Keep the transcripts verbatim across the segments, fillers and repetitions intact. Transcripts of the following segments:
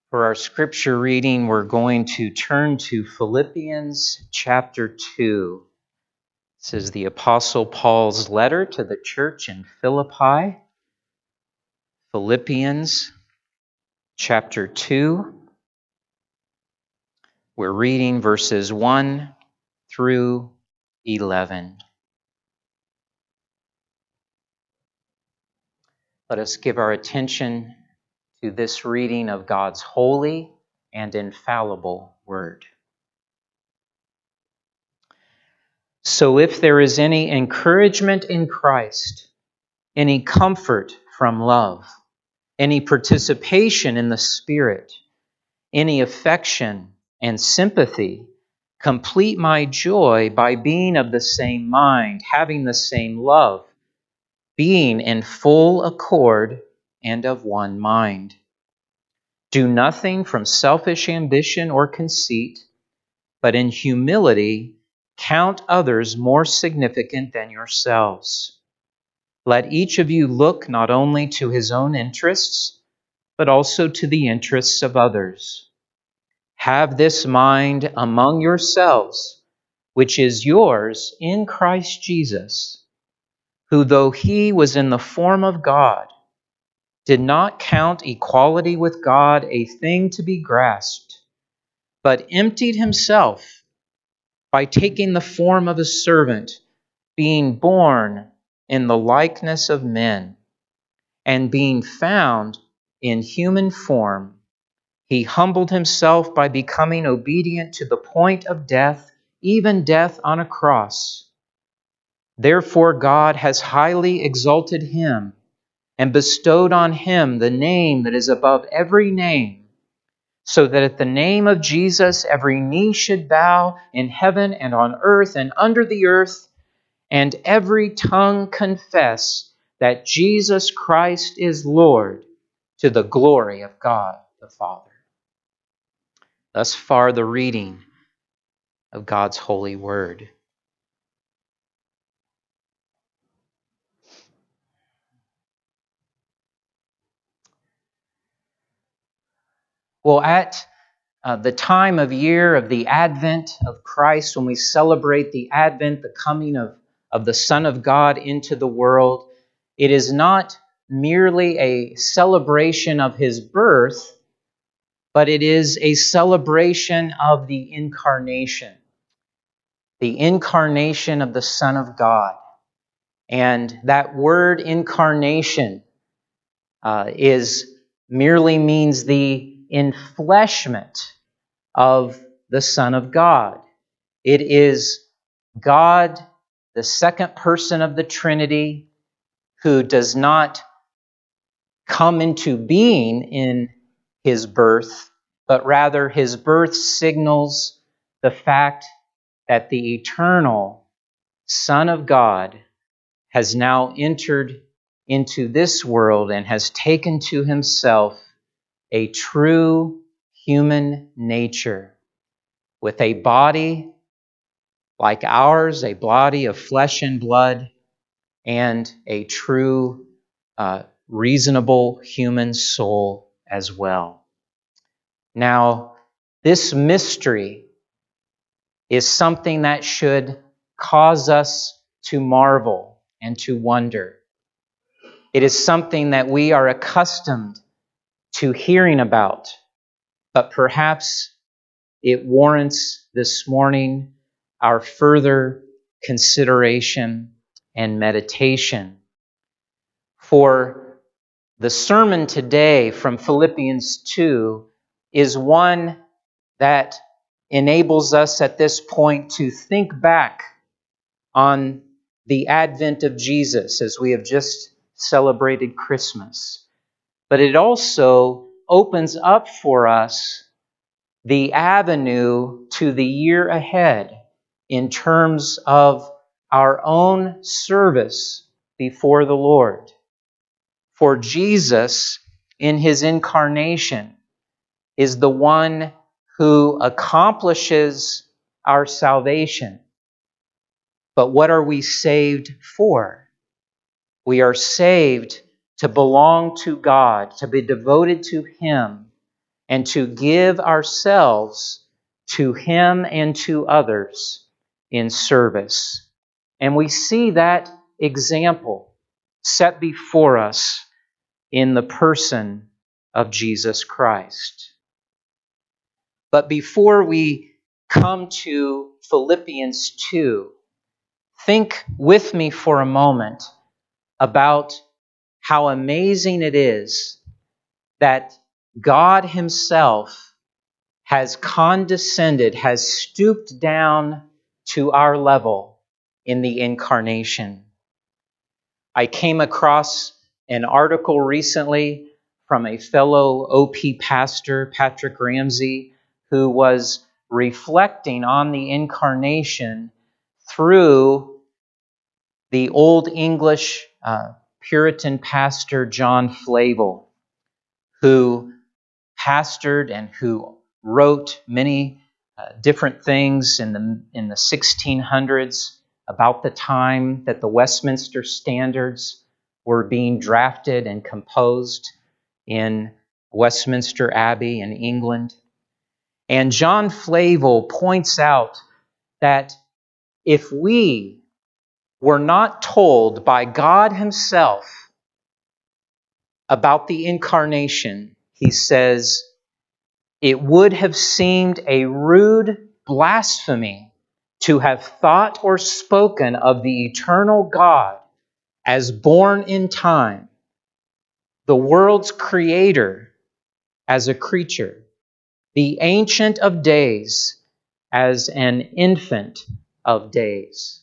For our scripture reading, we're going to turn to Philippians chapter two. This is the Apostle Paul's letter to the church in Philippi. Philippians chapter two. We're reading verses one through eleven. Let us give our attention to this reading of God's holy and infallible word. So if there is any encouragement in Christ, any comfort from love, any participation in the Spirit, any affection and sympathy, complete my joy by being of the same mind, having the same love, being in full accord and of one mind. Do nothing from selfish ambition or conceit, but in humility count others more significant than yourselves. Let each of you look not only to his own interests, but also to the interests of others. Have this mind among yourselves, which is yours in Christ Jesus, who, though he was in the form of God, did not count equality with God a thing to be grasped, but emptied himself by taking the form of a servant, being born in the likeness of men, and being found in human form, he humbled himself by becoming obedient to the point of death, even death on a cross. Therefore God has highly exalted him and bestowed on him the name that is above every name, so that at the name of Jesus every knee should bow in heaven and on earth and under the earth, and every tongue confess that Jesus Christ is Lord, to the glory of God the Father. Thus far the reading of God's holy word. Well, at uh, the time of year of the Advent of Christ, when we celebrate the Advent, the coming of, of the Son of God into the world, it is not merely a celebration of his birth, but it is a celebration of the incarnation, the incarnation of the Son of God. And that word incarnation uh, is merely means the enfleshment of the Son of God. It is God, the second person of the Trinity, who does not come into being in his birth, but rather his birth signals the fact that the eternal Son of God has now entered into this world and has taken to himself a true human nature with a body like ours, a body of flesh and blood, and a true, uh, reasonable human soul as well. Now, this mystery is something that should cause us to marvel and to wonder. It is something that we are accustomed to hearing about, but perhaps it warrants this morning our further consideration and meditation. For the sermon today from Philippians two is one that enables us at this point to think back on the advent of Jesus as we have just celebrated Christmas. But it also opens up for us the avenue to the year ahead in terms of our own service before the Lord. For Jesus, in his incarnation, is the one who accomplishes our salvation. But what are we saved for? We are saved to belong to God, to be devoted to him, and to give ourselves to Him and to others in service. And we see that example set before us in the person of Jesus Christ. But before we come to Philippians two, think with me for a moment about how amazing it is that God Himself has condescended, has stooped down to our level in the incarnation. I came across an article recently from a fellow O P pastor, Patrick Ramsey, who was reflecting on the incarnation through the Old English uh, Puritan pastor John Flavel, who pastored and who wrote many uh, different things in the in the sixteen hundreds about the time that the Westminster Standards were being drafted and composed in Westminster Abbey in England. And John Flavel points out that if we were not told by God Himself about the incarnation, he says, it would have seemed a rude blasphemy to have thought or spoken of the eternal God as born in time, the world's creator as a creature, the Ancient of Days as an infant of days.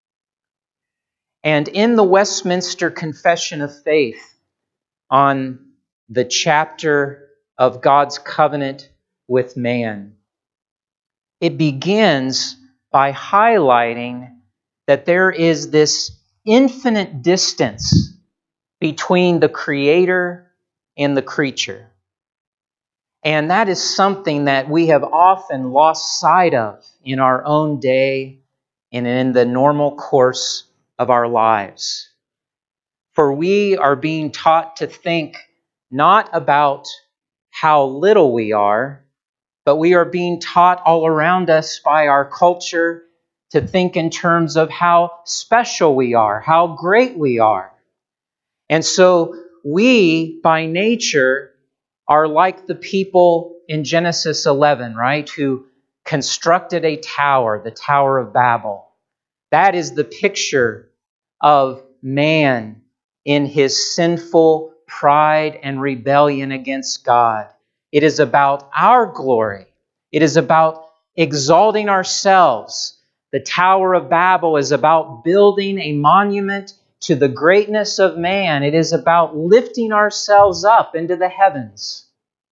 And in the Westminster Confession of Faith, on the chapter of God's covenant with man, it begins by highlighting that there is this infinite distance between the Creator and the creature. And that is something that we have often lost sight of in our own day and in the normal course of our lives. For we are being taught to think not about how little we are, but we are being taught all around us by our culture to think in terms of how special we are, how great we are. And so we, by nature, are like the people in Genesis eleven, right? Who constructed a tower, the Tower of Babel. That is the picture of man in his sinful pride and rebellion against God. It is about our glory. It is about exalting ourselves. The Tower of Babel is about building a monument to the greatness of man. It is about lifting ourselves up into the heavens,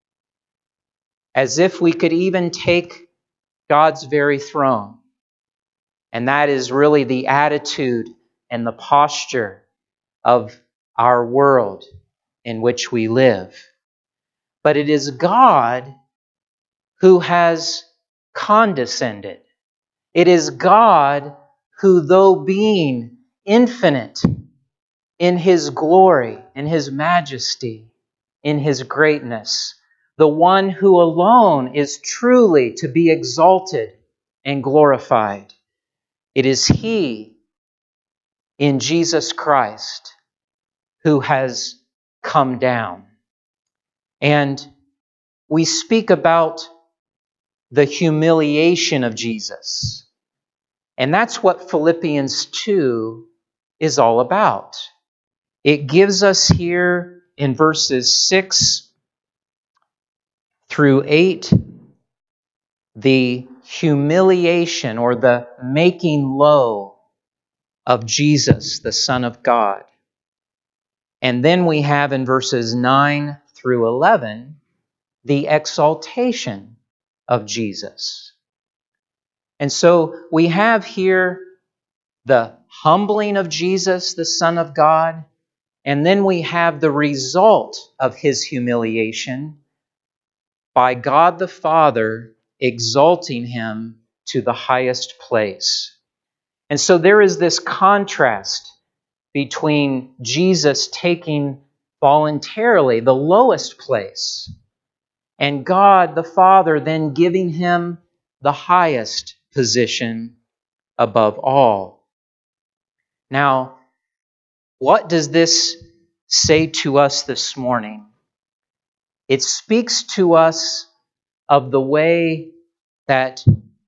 as if we could even take God's very throne. And that is really the attitude and the posture of our world in which we live. But it is God who has condescended. It is God who, though being infinite in His glory, in His majesty, in His greatness, the one who alone is truly to be exalted and glorified. It is He in Jesus Christ who has come down. And we speak about the humiliation of Jesus. And that's what Philippians two is all about. It gives us here in verses six through eight the humiliation or the making low of Jesus, the Son of God. And then we have in verses nine through eleven the exaltation of Jesus. And so we have here the humbling of Jesus, the Son of God, and then we have the result of His humiliation by God the Father exalting Him to the highest place. And so there is this contrast between Jesus taking voluntarily the lowest place and God the Father then giving him the highest position above all. Now, what does this say to us this morning? It speaks to us of the way that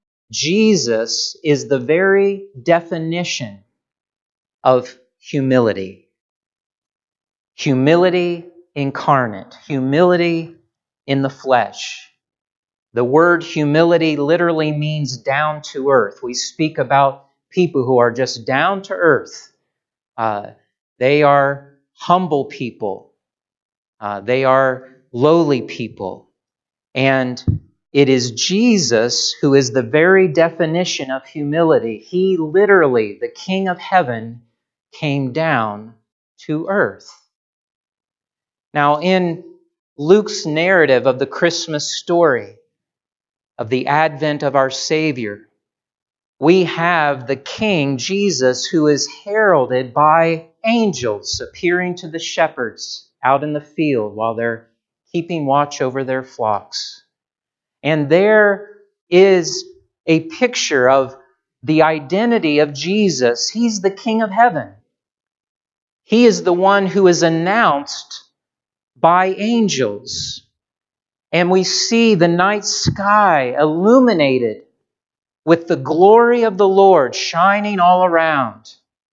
Jesus is the very definition of humility. Humility incarnate, humility in the flesh. The word humility literally means down to earth. We speak about people who are just down to earth. Uh, they are humble people. Uh, they are lowly people. And it is Jesus who is the very definition of humility. He literally, the King of heaven, came down to earth. Now, in Luke's narrative of the Christmas story, of the advent of our Savior, we have the King, Jesus, who is heralded by angels appearing to the shepherds out in the field while they're keeping watch over their flocks. And there is a picture of the identity of Jesus. He's the King of heaven. He is the one who is announced by angels. And we see the night sky illuminated with the glory of the Lord shining all around.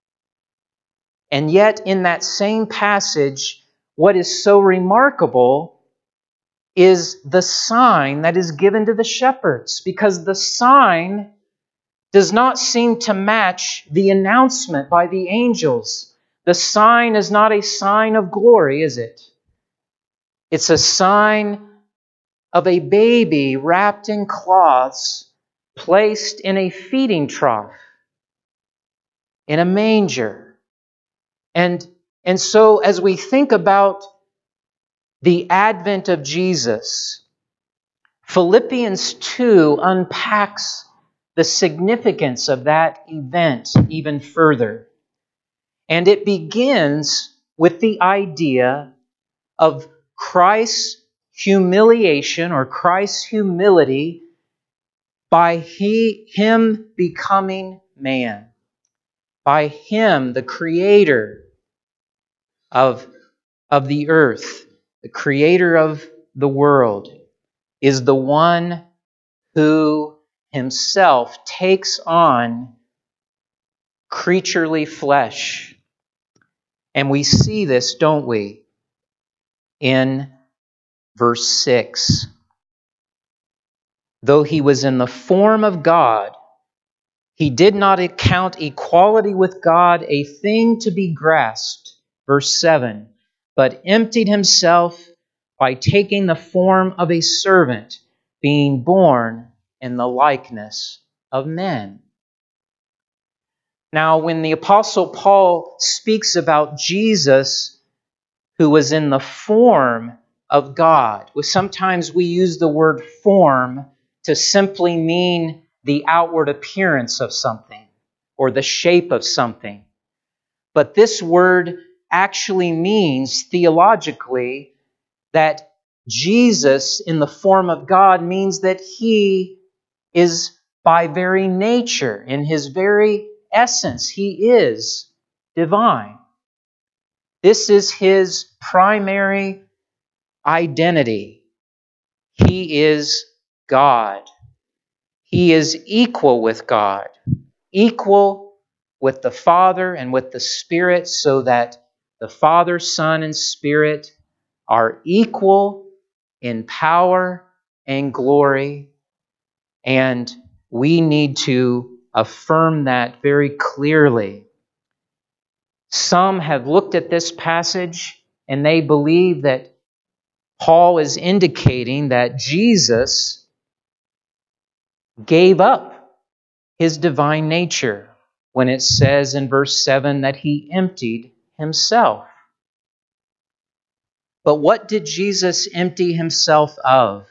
And yet, in that same passage, what is so remarkable is the sign that is given to the shepherds, because the sign does not seem to match the announcement by the angels. The sign is not a sign of glory, is it? It's a sign of a baby wrapped in cloths, placed in a feeding trough, in a manger. And, and so as we think about the advent of Jesus, Philippians two unpacks the significance of that event even further. And it begins with the idea of Christ's humiliation or Christ's humility by he, Him becoming man. By Him, the Creator of, of the earth, the Creator of the world, is the one who Himself takes on creaturely flesh. And we see this, don't we, in verse six. Though He was in the form of God, He did not account equality with God a thing to be grasped. Verse seven. But emptied Himself by taking the form of a servant, being born in the likeness of men. Now, when the Apostle Paul speaks about Jesus, who was in the form of God, sometimes we use the word form to simply mean the outward appearance of something or the shape of something. But this word actually means theologically that Jesus in the form of God means that He is by very nature, in His very essence, He is divine. This is His primary identity. He is God. He is equal with God, equal with the Father and with the Spirit, so that the Father, Son, and Spirit are equal in power and glory. And we need to affirm that very clearly. Some have looked at this passage and they believe that Paul is indicating that Jesus gave up His divine nature when it says in verse seven that He emptied Himself. But what did Jesus empty Himself of?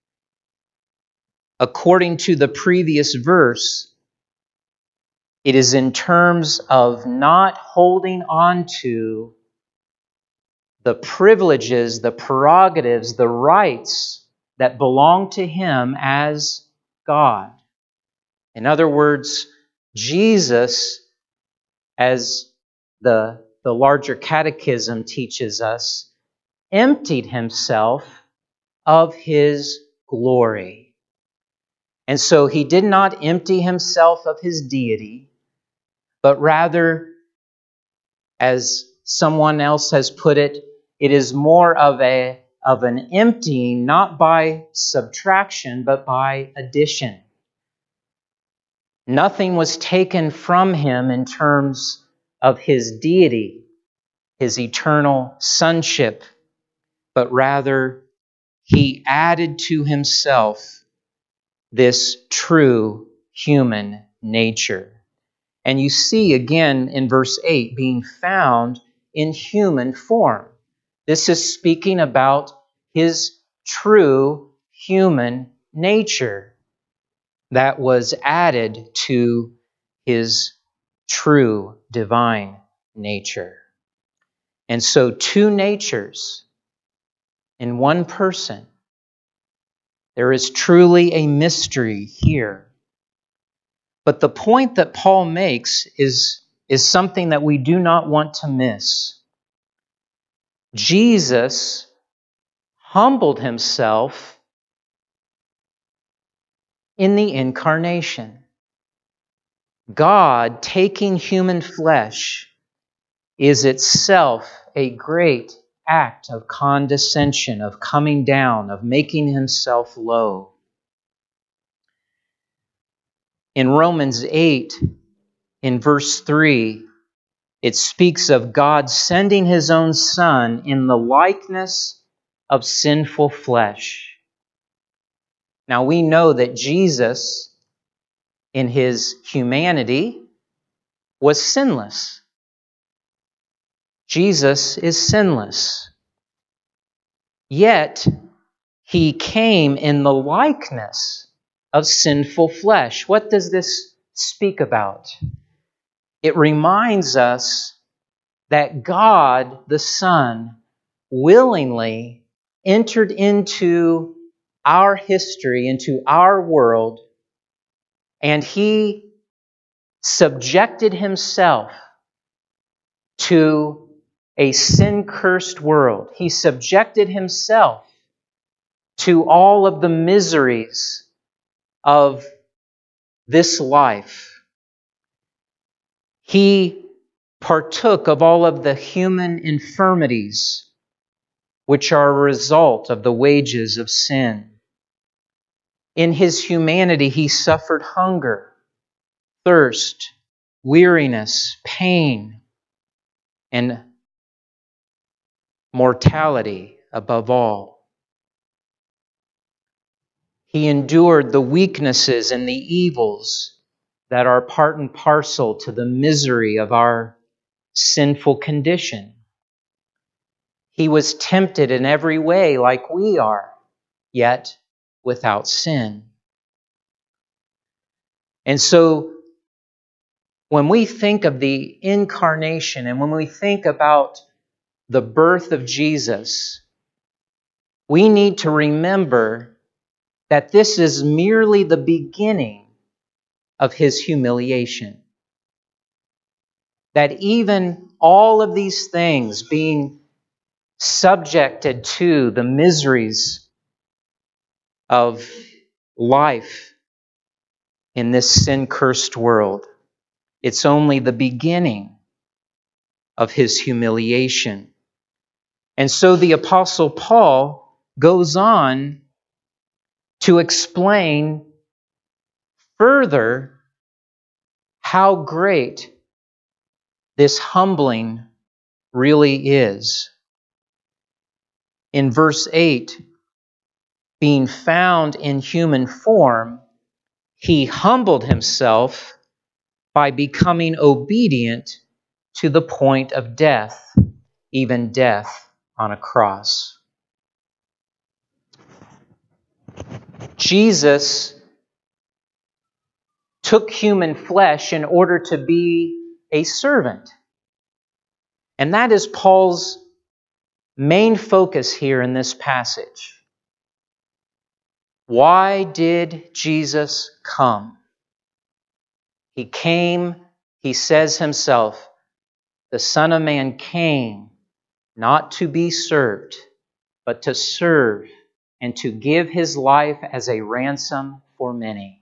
According to the previous verse, it is in terms of not holding on to the privileges, the prerogatives, the rights that belong to Him as God. In other words, Jesus, as the, the larger catechism teaches us, emptied Himself of His glory. And so He did not empty Himself of His deity, but rather, as someone else has put it, it is more of a of an emptying, not by subtraction, but by addition. Nothing was taken from Him in terms of His deity, His eternal sonship, but rather He added to Himself this true human nature. And you see again in verse eight, being found in human form. This is speaking about His true human nature that was added to His true divine nature. And so two natures in one person. There is truly a mystery here. But the point that Paul makes is, is something that we do not want to miss. Jesus humbled Himself in the incarnation. God taking human flesh is itself a great act of condescension, of coming down, of making Himself low. In Romans eight, in verse three, it speaks of God sending His own Son in the likeness of sinful flesh. Now we know that Jesus, in His humanity, was sinless. Jesus is sinless. Yet, He came in the likeness of sinful flesh. What does this speak about? It reminds us that God, the Son, willingly entered into our history, into our world, and He subjected Himself to a sin-cursed world. He subjected Himself to all of the miseries of this life. He partook of all of the human infirmities which are a result of the wages of sin. In His humanity, He suffered hunger, thirst, weariness, pain, and mortality above all. He endured the weaknesses and the evils that are part and parcel to the misery of our sinful condition. He was tempted in every way like we are, yet without sin. And so, when we think of the incarnation and when we think about the birth of Jesus, we need to remember that this is merely the beginning of His humiliation. That even all of these things being subjected to the miseries of life in this sin-cursed world, it's only the beginning of His humiliation. And so the Apostle Paul goes on to explain further how great this humbling really is. In verse eight, being found in human form, He humbled Himself by becoming obedient to the point of death, even death on a cross. Jesus took human flesh in order to be a servant. And that is Paul's main focus here in this passage. Why did Jesus come? He came, he says himself, the Son of Man came not to be served, but to serve and to give his life as a ransom for many.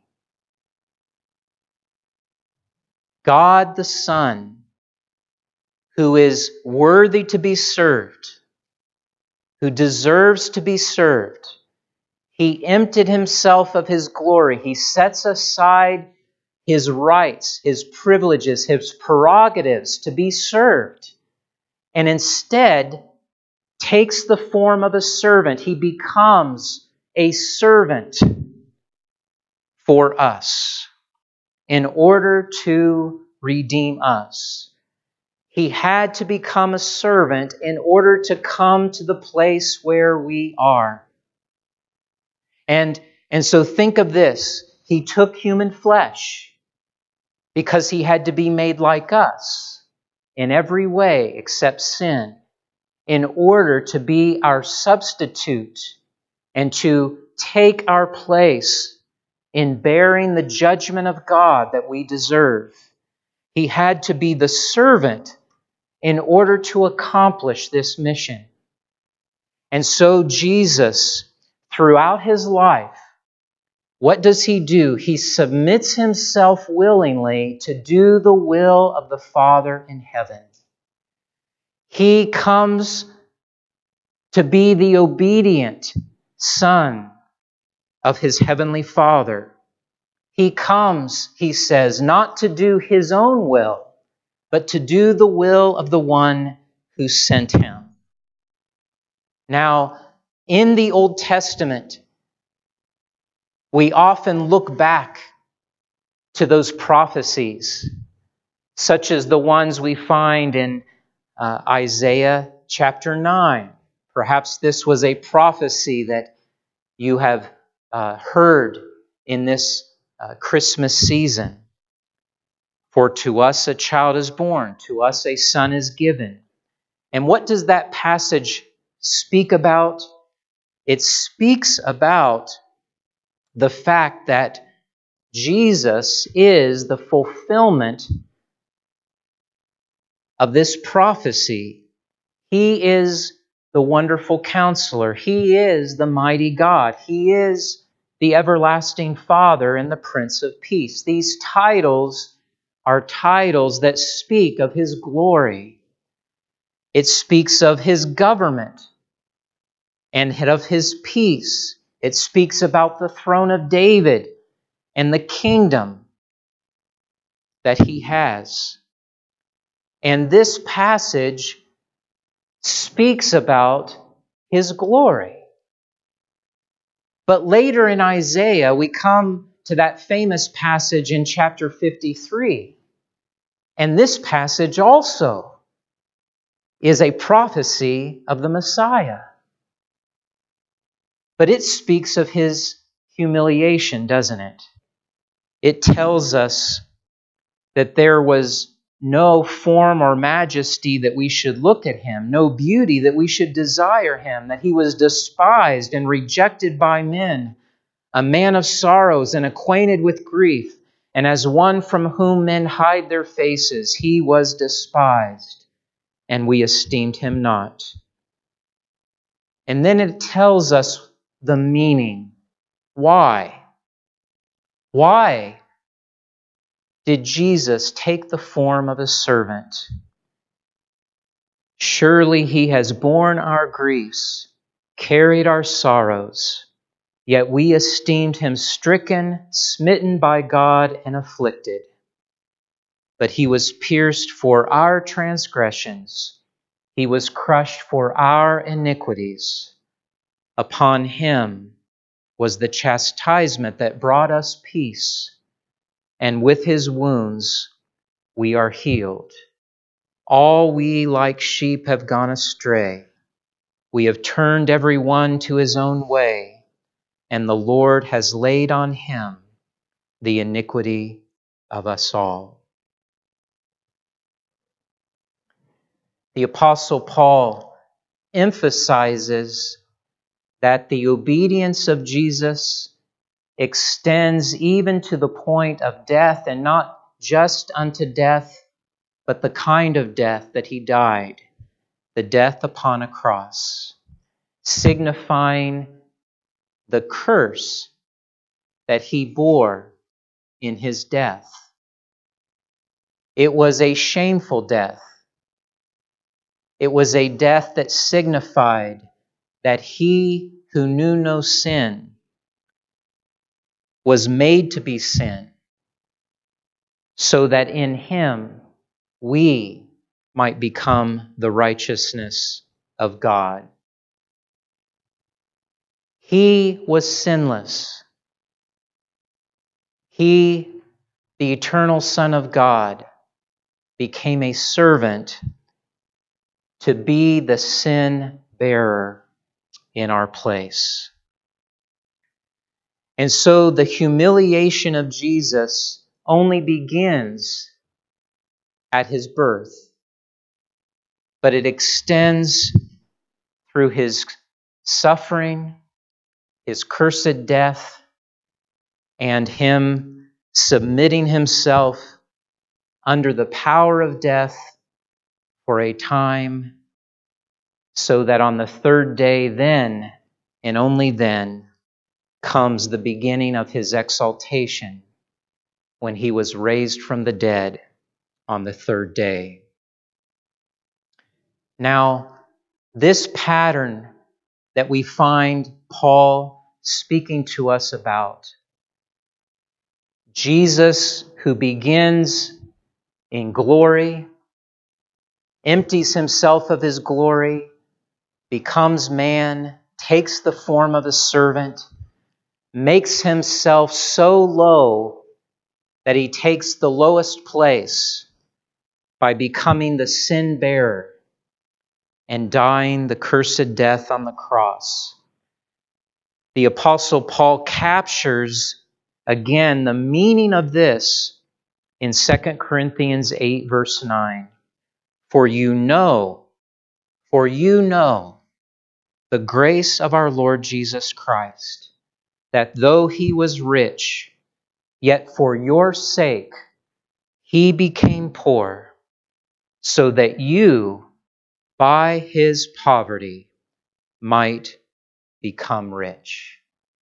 God the Son, who is worthy to be served, who deserves to be served, he emptied himself of his glory. He sets aside his rights, his privileges, his prerogatives to be served, and instead takes the form of a servant. He becomes a servant for us in order to redeem us. He had to become a servant in order to come to the place where we are. And, and so think of this. He took human flesh because he had to be made like us in every way except sin, in order to be our substitute and to take our place in bearing the judgment of God that we deserve. He had to be the servant in order to accomplish this mission. And so Jesus, throughout his life, what does he do? He submits himself willingly to do the will of the Father in heaven. He comes to be the obedient Son of his heavenly Father. He comes, he says, not to do his own will, but to do the will of the one who sent him. Now, in the Old Testament, we often look back to those prophecies, such as the ones we find in uh, Isaiah chapter nine. Perhaps this was a prophecy that you have uh, heard in this uh, Christmas season. For to us a child is born, to us a son is given. And what does that passage speak about? It speaks about the fact that Jesus is the fulfillment of this prophecy. He is the wonderful counselor. He is the mighty God. He is the everlasting Father and the Prince of Peace. These titles are titles that speak of his glory. It speaks of his government and of his peace. It speaks about the throne of David and the kingdom that he has. And this passage speaks about his glory. But later in Isaiah, we come to that famous passage in chapter fifty-three. And this passage also is a prophecy of the Messiah. But it speaks of his humiliation, doesn't it? It tells us that there was no form or majesty that we should look at him, no beauty that we should desire him, that he was despised and rejected by men, a man of sorrows and acquainted with grief, and as one from whom men hide their faces, he was despised, and we esteemed him not. And then it tells us the meaning. Why? Why did Jesus take the form of a servant? Surely he has borne our griefs, carried our sorrows, yet we esteemed him stricken, smitten by God, and afflicted. But he was pierced for our transgressions. He was crushed for our iniquities. Upon him was the chastisement that brought us peace, and with his wounds we are healed. All we like sheep have gone astray. We have turned every one to his own way, and the Lord has laid on him the iniquity of us all. The Apostle Paul emphasizes that the obedience of Jesus extends even to the point of death, and not just unto death, but the kind of death that he died, the death upon a cross, signifying the curse that he bore in his death. It was a shameful death. It was a death that signified that he who knew no sin was made to be sin, so that in him we might become the righteousness of God. He was sinless. He, the eternal Son of God, became a servant to be the sin bearer in our place. And so the humiliation of Jesus only begins at his birth, but it extends through his suffering, his cursed death, and him submitting himself under the power of death for a time, so that on the third day, then and only then, comes the beginning of his exaltation, when he was raised from the dead on the third day. Now, this pattern that we find Paul speaking to us about, Jesus who begins in glory, empties himself of his glory, becomes man, takes the form of a servant, makes himself so low that he takes the lowest place by becoming the sin bearer and dying the cursed death on the cross. The Apostle Paul captures again the meaning of this in Second Corinthians eight, verse nine. For you know, for you know the grace of our Lord Jesus Christ, that though he was rich, yet for your sake he became poor, so that you, by his poverty, might become rich.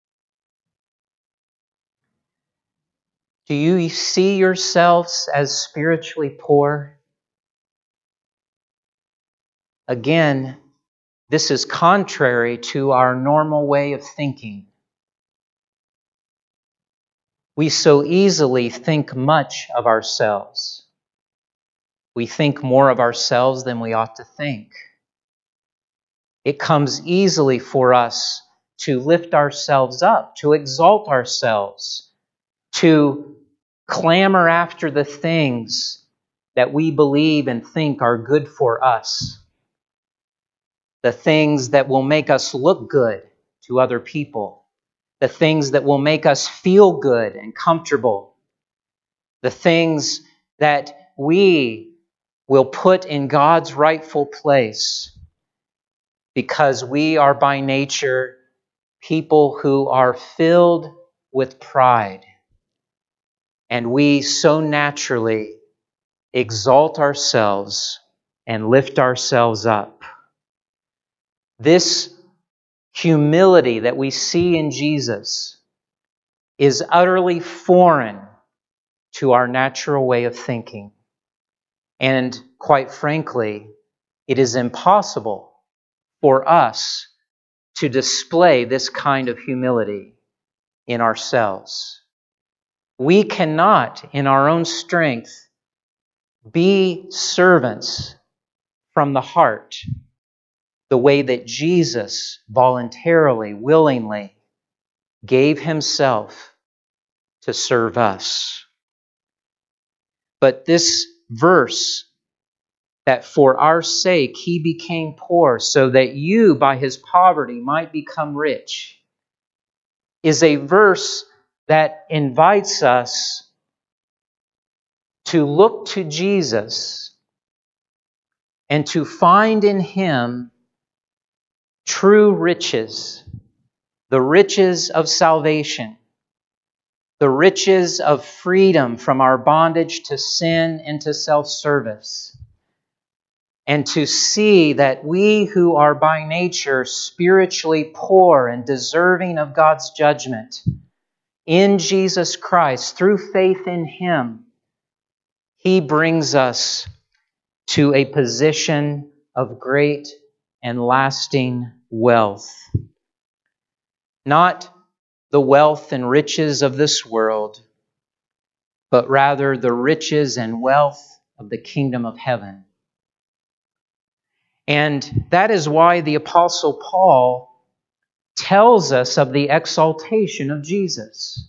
Do you see yourselves as spiritually poor? Again, this is contrary to our normal way of thinking. We so easily think much of ourselves. We think more of ourselves than we ought to think. It comes easily for us to lift ourselves up, to exalt ourselves, to clamor after the things that we believe and think are good for us, the things that will make us look good to other people, the things that will make us feel good and comfortable, the things that we will put in God's rightful place, because we are by nature people who are filled with pride. And we so naturally exalt ourselves and lift ourselves up. This humility that we see in Jesus is utterly foreign to our natural way of thinking. And quite frankly, it is impossible for us to display this kind of humility in ourselves. We cannot, in our own strength, be servants from the heart the way that Jesus voluntarily, willingly gave himself to serve us. But this verse, that for our sake he became poor so that you by his poverty might become rich, is a verse that invites us to look to Jesus and to find in him true riches, the riches of salvation, the riches of freedom from our bondage to sin and to self-service, and to see that we who are by nature spiritually poor and deserving of God's judgment, in Jesus Christ, through faith in Him, He brings us to a position of great and lasting wealth. Not the wealth and riches of this world, but rather the riches and wealth of the kingdom of heaven. And that is why the Apostle Paul tells us of the exaltation of Jesus.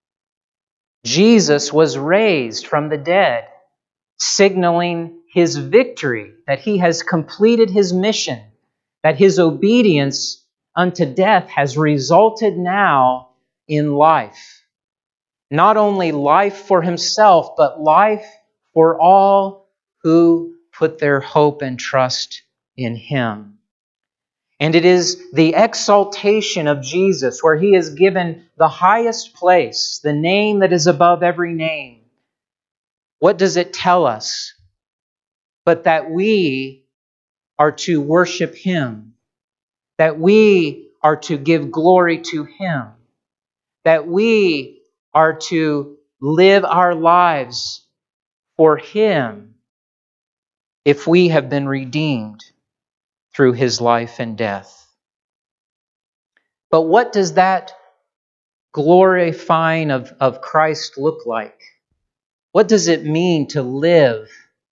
Jesus was raised from the dead, signaling His victory, that He has completed His mission, that His obedience unto death has resulted now in life. Not only life for Himself, but life for all who put their hope and trust in Him. And it is the exaltation of Jesus, where He is given the highest place, the name that is above every name. What does it tell us? But that we are to worship Him, that we are to give glory to Him, that we are to live our lives for Him if we have been redeemed through His life and death. But what does that glorifying of, of Christ look like? What does it mean to live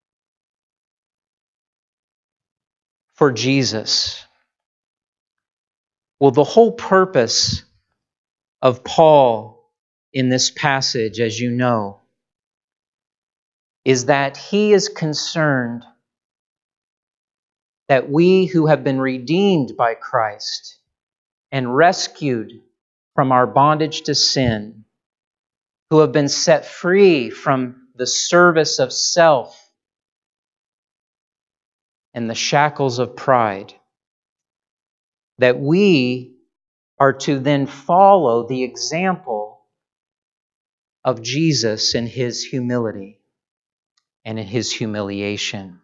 for Jesus? Well, the whole purpose of Paul in this passage, as you know, is that he is concerned that we who have been redeemed by Christ and rescued from our bondage to sin, who have been set free from the service of self and the shackles of pride, that we are to then follow the example of Jesus in His humility and in His humiliation.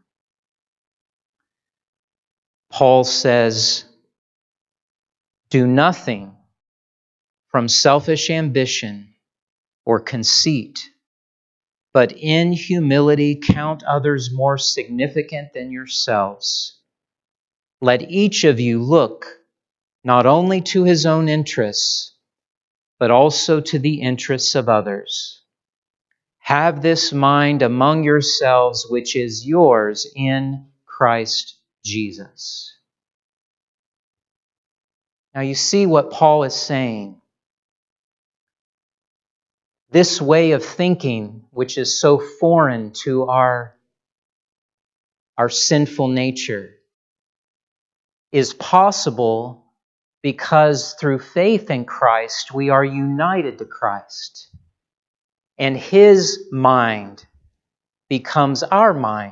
Paul says, "Do nothing from selfish ambition or conceit, but in humility count others more significant than yourselves. Let each of you look not only to his own interests, but also to the interests of others. Have this mind among yourselves, which is yours in Christ Jesus." Now you see what Paul is saying. This way of thinking, which is so foreign to our, our sinful nature, is possible because through faith in Christ, we are united to Christ. And His mind becomes our mind.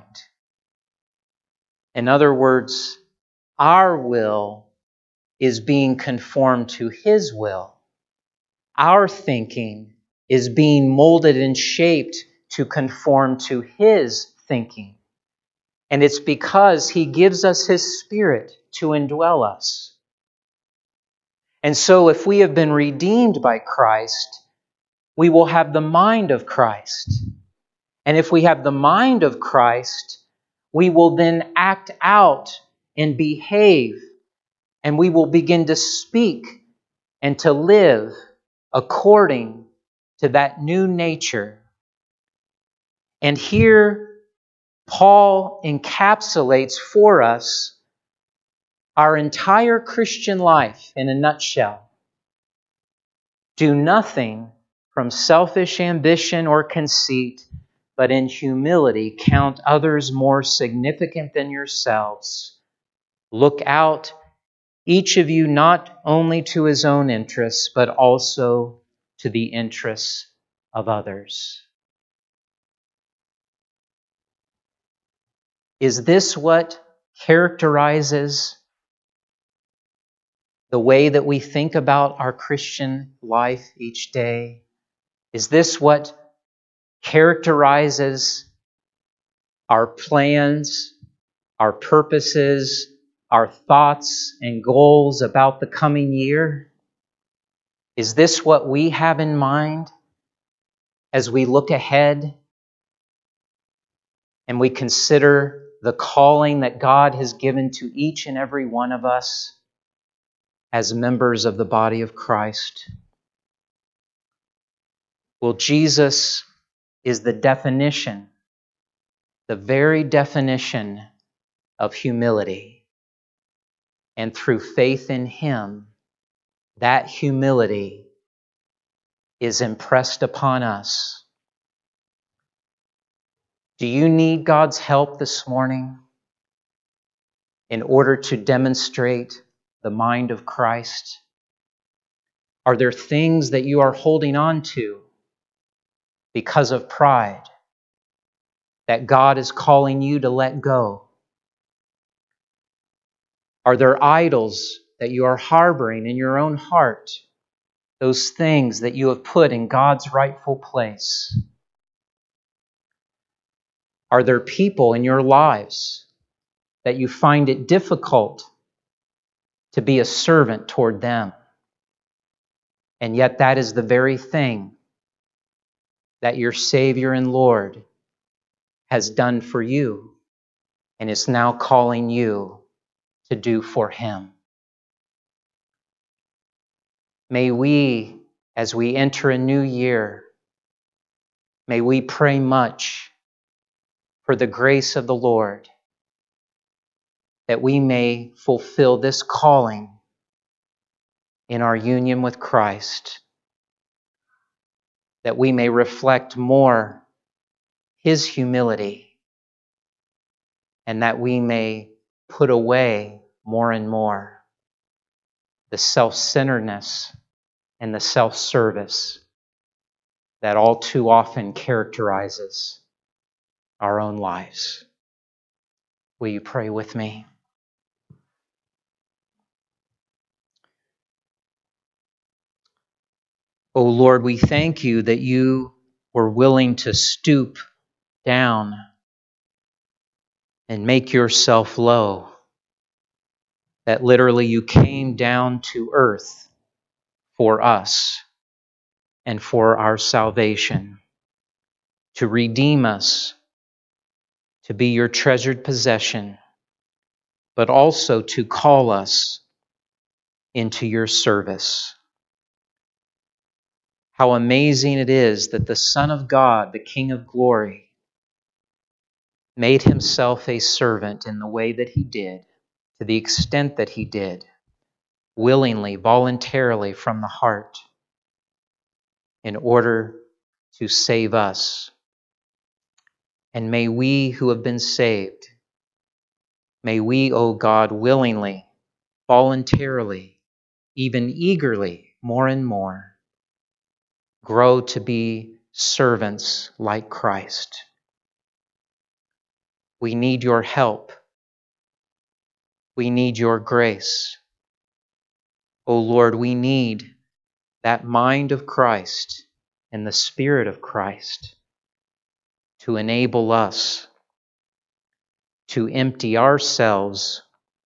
In other words, our will is being conformed to His will. Our thinking is being molded and shaped to conform to His thinking. And it's because He gives us His Spirit to indwell us. And so if we have been redeemed by Christ, we will have the mind of Christ. And if we have the mind of Christ, we will then act out and behave, and we will begin to speak and to live according to that new nature. And here, Paul encapsulates for us our entire Christian life in a nutshell. Do nothing from selfish ambition or conceit, but in humility count others more significant than yourselves. Look out, each of you, not only to his own interests, but also to the interests of others. Is this what characterizes the way that we think about our Christian life each day? Is this what characterizes our plans, our purposes, our thoughts and goals about the coming year? Is this what we have in mind as we look ahead and we consider the calling that God has given to each and every one of us as members of the body of Christ? Well, Jesus is the definition, the very definition of humility. And through faith in Him, that humility is impressed upon us. Do you need God's help this morning in order to demonstrate the mind of Christ? Are there things that you are holding on to because of pride that God is calling you to let go? Are there idols that you are harboring in your own heart, those things that you have put in God's rightful place? Are there people in your lives that you find it difficult to be a servant toward them? And yet that is the very thing that your Savior and Lord has done for you and is now calling you to do for Him. May we, as we enter a new year, may we pray much for the grace of the Lord, that we may fulfill this calling in our union with Christ, that we may reflect more His humility, and that we may put away more and more the self-centeredness and the self-service that all too often characterizes our own lives. Will you pray with me? O Lord, we thank you that you were willing to stoop down and make yourself low, that literally you came down to earth for us and for our salvation, to redeem us, to be your treasured possession, but also to call us into your service. How amazing it is that the Son of God, the King of glory, made himself a servant in the way that he did, to the extent that he did, willingly, voluntarily from the heart, in order to save us. And may we who have been saved, may we, O God, willingly, voluntarily, even eagerly, more and more, grow to be servants like Christ. We need your help. We need your grace. O Lord, we need that mind of Christ and the Spirit of Christ to enable us to empty ourselves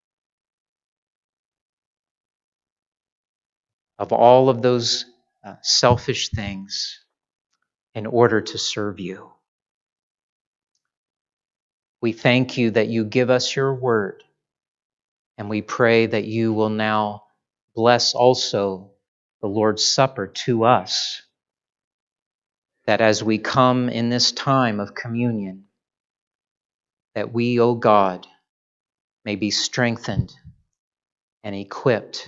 of all of those uh, selfish things in order to serve you. We thank you that you give us your word, and we pray that you will now bless also the Lord's Supper to us, that as we come in this time of communion, that we, O God, may be strengthened and equipped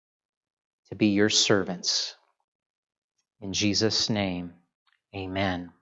to be your servants. In Jesus' name, amen.